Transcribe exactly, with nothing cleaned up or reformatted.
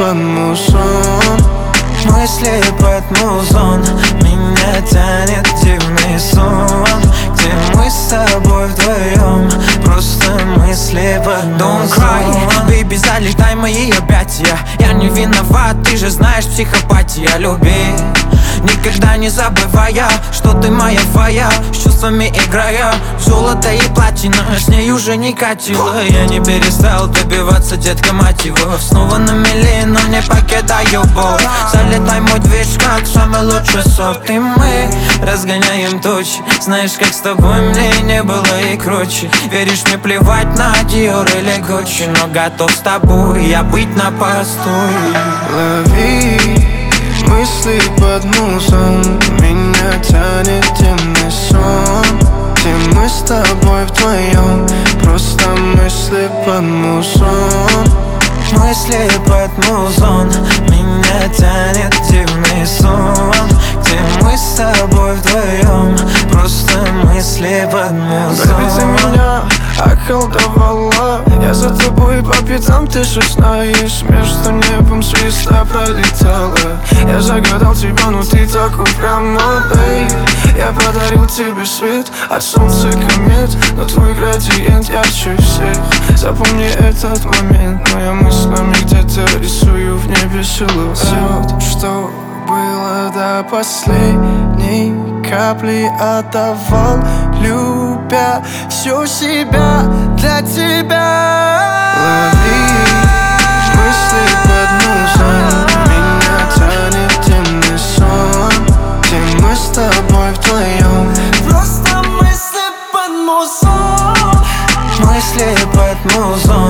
под музон. Мысли под музон, меня тянет дивный сон, где мы с тобой вдвоем, просто мысли под музон. Don't cry, baby, залетай в мои объятия. Я не виноват, ты же знаешь, психопатия. Люби, никогда не забывая, что ты моя фая, с чувствами играя. Золото и платина, с ней уже не катило. Я не перестал добиваться, детка, мать его. Снова на мели, но не покидаю боль. Залетай мой движ, как самый лучший софт. И мы разгоняем тучи. Знаешь, как с тобой мне не было и круче. Веришь, мне плевать на Dior или Gucci, но готов с тобой я быть на посту. Лови мысли под музон, меня тянет темный сон, где мы с тобой вдвоем, просто мысли под музон. Мысли под музон, меня тянет дивный сон, где мы с тобой вдвоем, просто мысли под музон. Baby, ты меня околдовала, я за тобой по пятам, ты же знаешь. Между небом звезда пролетала. Я загадал тебя, но ты так упряма, бейб. Я подарил тебе свет от солнца комет, но твой градиент ярче всех. Запомни этот момент, моя мыслями где-то рисую в небе силуэт. Все, что было до последней капли, отдавал, любя всю себя для тебя. Лови мысли под музон, меня тянет темный сон, где мы с тобой вдвоем, просто мысли под музон. Мысли под музон,